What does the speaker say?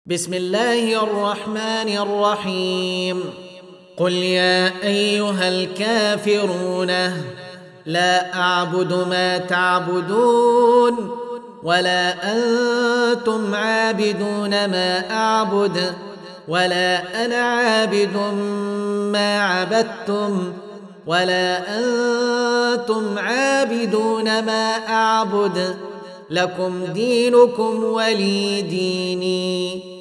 بسم الله الرحمن الرحيم. قل يا أيها الكافرون لا أعبد ما تعبدون ولا أنتم عابدون ما أعبد ولا أنا عابد ما عبدتم ولا أنتم عابدون ما أعبد لكم دينكم ولي ديني.